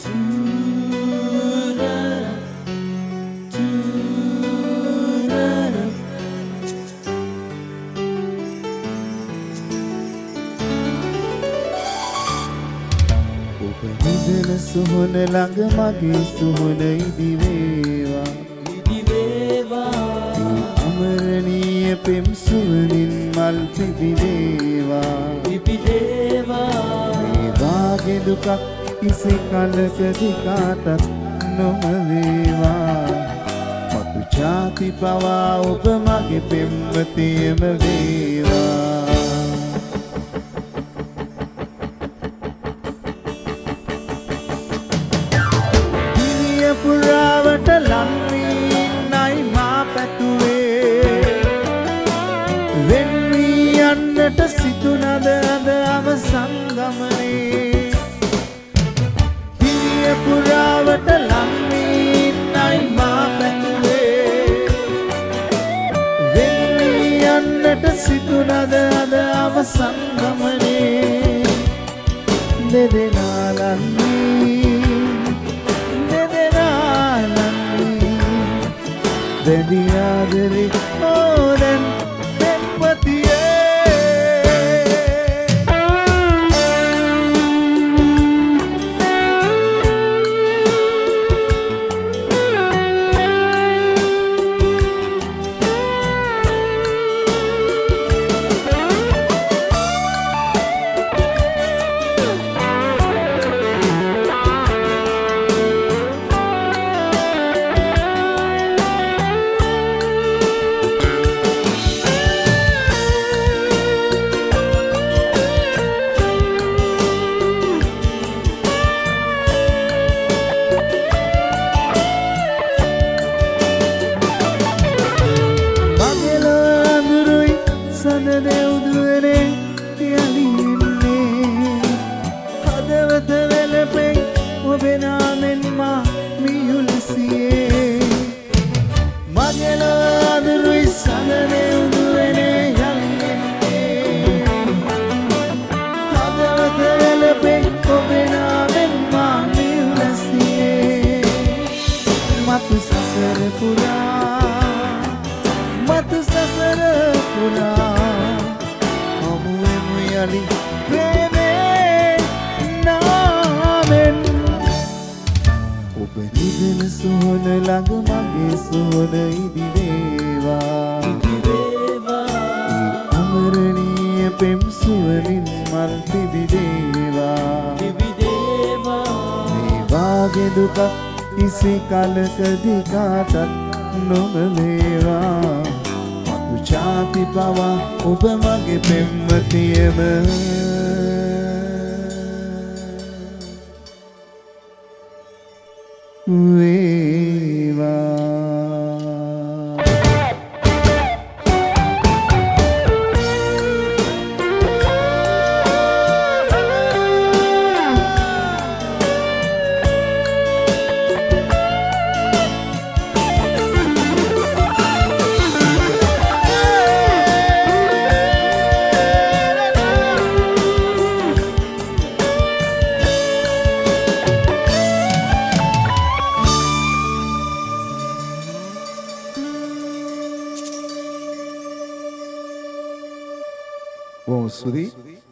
නිදන සුහුන ළඟ මගේ සුහුන ඉදි වේවා අමරණීය පෙම් සුවඳින් මල් පිබිදේවා මේ වාගේ දුකක් කිසි කලකදී කාටත් නොම වේවා මතු ජාති පවා ඔබ මගේ පෙම්වතියම වේවා පුරාවට ලන්වීන්නයි මා පැතුවේ වෙන් වී යන්නට සිතුනද අද අවසන් ගමනේ දිවිය පුරාවට ලන්වීන්නයි මා පැතුවේ වෙන් වී යන්නට සිතුනද අද අවසන් ගමනේ දෙදෙනා ලන්වී Baby, I did it more than empathy. Matu sasara pura Amu yali preme namen Oba nidana suhana ළඟ mage suhana idi vewa amaraniya pem suwanin mal pibidewa me wage duka kisi kalakadi katat නොම වේවා මතු ජාති පවා ඔබ මගේ පෙම්වතියම වේවා Vamos subir.